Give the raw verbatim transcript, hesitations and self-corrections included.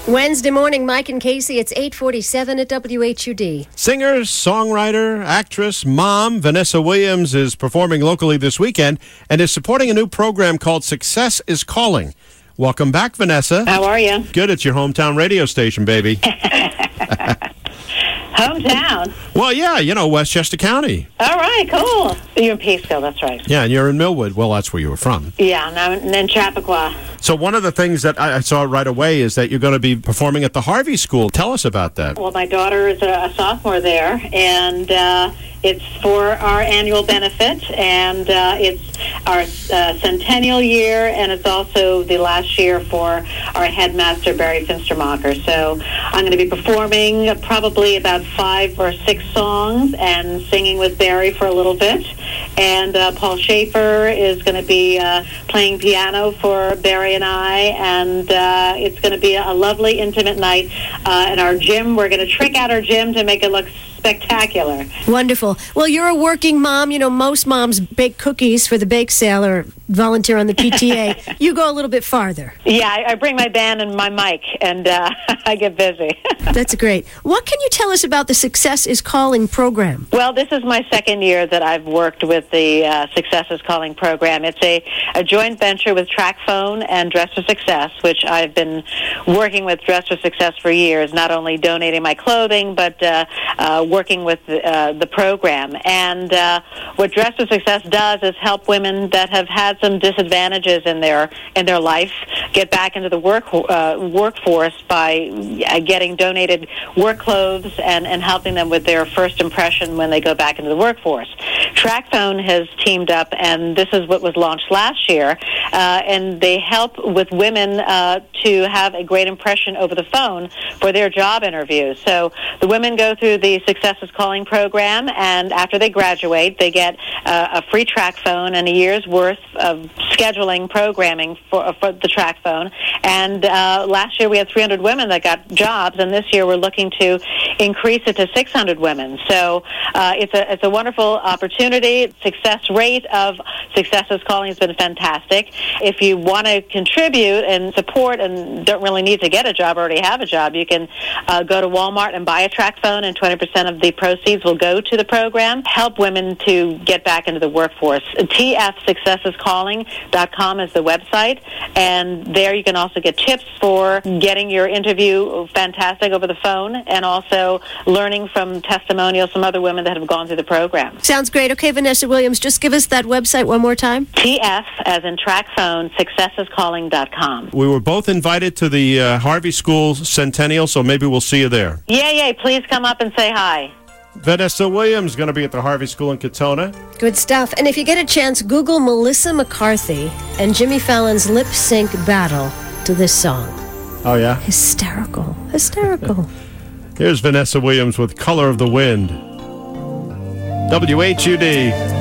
Wednesday morning, Mike and Casey, it's eight forty-seven at W H U D. Singer, songwriter, actress, mom, Vanessa Williams is performing locally this weekend and is supporting a new program called Success is Calling. Welcome back, Vanessa. How are you? Good. It's your hometown radio station, baby. Hometown? Well, yeah, you know, Westchester County. All right, cool. You're in Peekskill, that's right. Yeah, and you're in Millwood. Well, that's where you were from. Yeah, and I'm in Chappaqua. So one of the things that I saw right away is that you're going to be performing at the Harvey School. Tell us about that. Well, my daughter is a, a sophomore there, and uh, it's for our annual benefit, and uh, it's our uh, centennial year, and it's also the last year for our headmaster, Barry Finstermacher. So I'm going to be performing probably about five or six songs and singing with Barry for a little bit. And uh, Paul Schaefer is going to be uh, playing piano for Barry and I, and uh, it's going to be a lovely, intimate night uh, in our gym. We're going to trick out our gym to make it look spectacular. Wonderful. Well, you're a working mom. You know, most moms bake cookies for the bake sale or volunteer on the P T A. You go a little bit farther. Yeah, I, I bring my band and my mic, and uh, I get busy. That's great. What can you tell us about the Success is Calling program? Well, this is my second year that I've worked with the uh, Success is Calling program. It's a, a joint venture with TrackPhone and Dress for Success, which I've been working with Dress for Success for years, not only donating my clothing, but uh, uh, working with uh, the program. And uh, what Dress for Success does is help women that have had some disadvantages in their in their life get back into the work uh, workforce by uh, getting donated work clothes and, and helping them with their first impression when they go back into the workforce. TrackPhone has teamed up, and this is what was launched last year, uh, and they help with women uh, to have a great impression over the phone for their job interviews. So the women go through the Success is Calling program, and after they graduate, they get uh, a free TrackPhone and a year's worth of scheduling programming for, for the TrackPhone. And uh, last year we had three hundred women that got jobs, and this year we're looking to increase it to six hundred women. So uh, it's a it's a wonderful opportunity. Success rate of Success is Calling has been fantastic. If you want to contribute and support and don't really need to get a job, already have a job, you can uh, go to Walmart and buy a TrackPhone, and twenty percent of the proceeds will go to the program. Help women to get back into the workforce. T F success is calling dot com is the website, and there you can also get tips for getting your interview fantastic over the phone, and also learning from testimonials from other women that have gone through the program. Sounds great. Okay, Vanessa Williams, just give us that website one more time. T F, as in TrackPhone, success is calling dot com. We were both invited to the uh, Harvey School Centennial, so maybe we'll see you there. Yay, yay. Please come up and say hi. Vanessa Williams going to be at the Harvey School in Katona. Good stuff. And if you get a chance, Google Melissa McCarthy and Jimmy Fallon's lip sync battle to this song. Oh, yeah? Hysterical. Hysterical. Here's Vanessa Williams with Color of the Wind. W H U D.